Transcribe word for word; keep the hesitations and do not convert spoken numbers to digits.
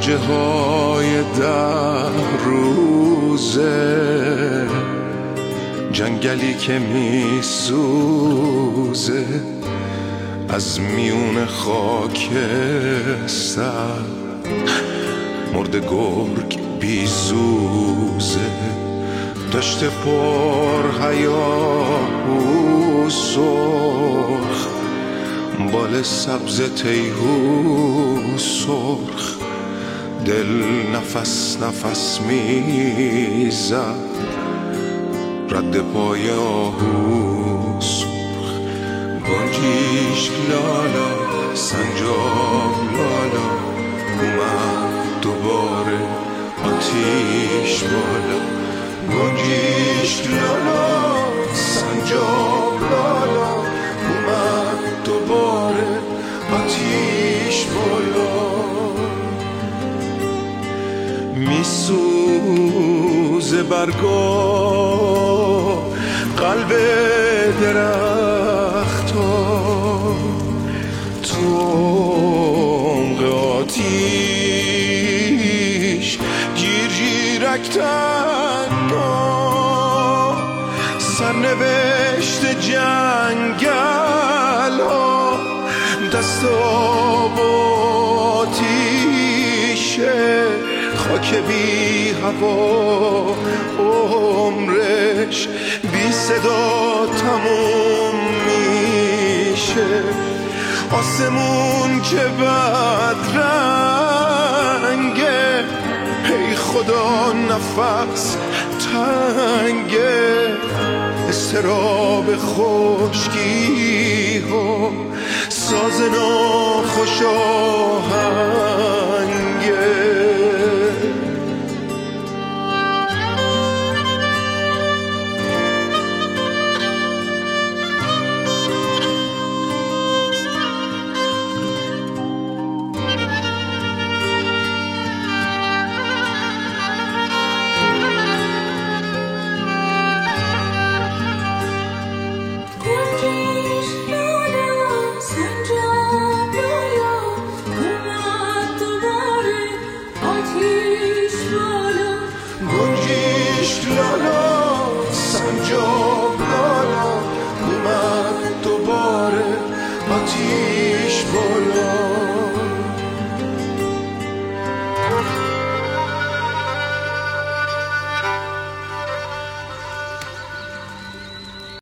گوجه های ده روزه، جنگلی که می سوزه از میون خاک سر، مرد گرگ بی زوزه، دشت پر هیاهو سرخ، بال سبز تیهو سرخ، دل نفس نفس میزد رد پای آهو سرخ. گنجیش لالا سنجاب لالا، اومد دوباره آتیش بالا. گنجیش لالا سنجاب لالا، اومد دوباره آتیش بالا. میسوزه برگا قلب درختا، تو عمق آتیش گیر گیرک تنها، سرنوشت جنگل ها دست آب آتیشه، خاک بی هوا عمرش بی صدا تموم میشه. آسمون که بدرنگه، ای خدا نفس تنگه، استراب خشکی ها ساز ناخوش آهنگه.